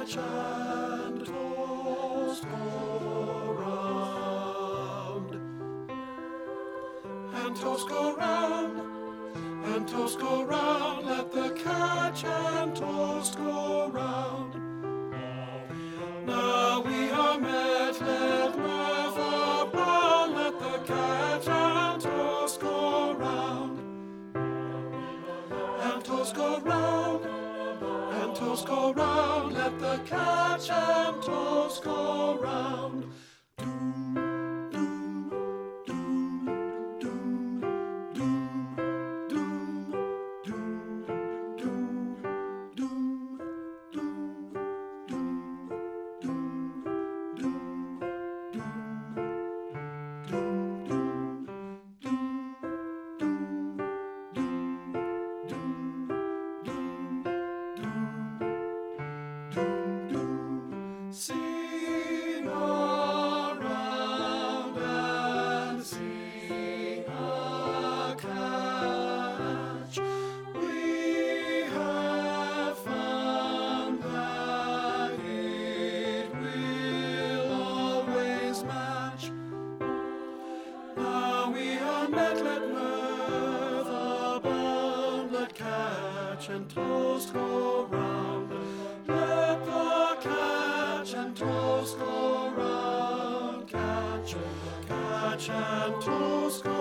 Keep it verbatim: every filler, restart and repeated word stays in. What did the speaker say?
catch and toast go round, and toast go round, and toast go round. Let the catch and toast go round. Now we are met, let mirth abound. Let the catch and toast go round, and toast go round, and toast go round. Let the catch and toast go round. Doom, doom, doom, doom, doom, doom, doom, doom, doom, doom, sing around and sing a catch. We have found that it will always match. Now we are met, let mirth abound. Let catch and toast go round. Let the catch and toast go round. Catch, catch and toast go